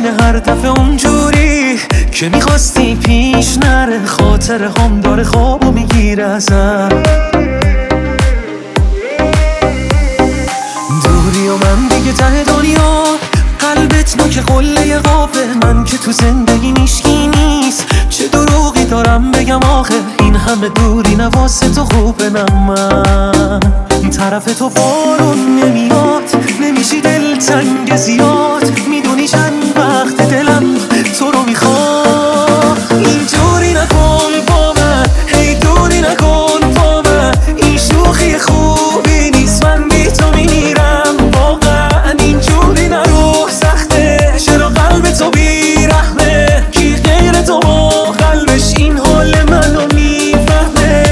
منه هر دفعه اونجوری که میخواستی پیش نره. خاطر هم داره خوابو میگیره ازم. دوری و من دیگه ته دنیا، قلبت نوک قله قافه. من که تو زندگی میشکی نیست، چه دروغی دارم بگم آخه. این همه دوری نواسه تو خوبه. من طرف تو بارون نمیاد، نمیشی دلتنگ زیاد. میدونی چند وقت دلم تو رو میخواد. اینجوری نکن با من، هی دوری نکن با من. این شوخی خوبی نیست، من بی تو میرم واقعا. اینجوری نرو، سخته چرا قلب تو بیرحمه. کی غیر تو با قلبش این حال منو میفهمه.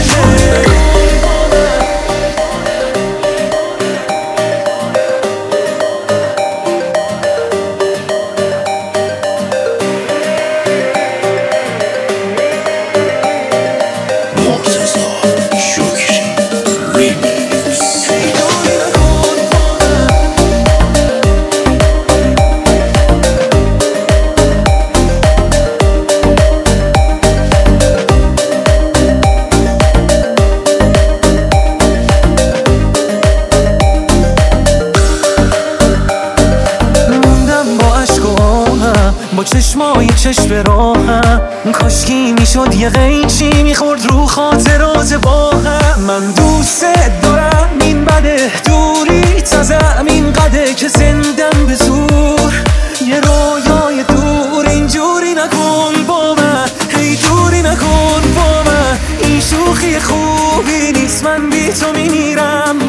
با چشمای چشم راهم، کاشکی میشد یه قیچی میخورد رو خاطرات با هم. من دوست دارم، این بده دوری تازم این قده که زندم به زور یه رویای دور. اینجوری نکن با من، هی دوری نکن با من. این شوخی خوبی نیست، من بی تو میمیرم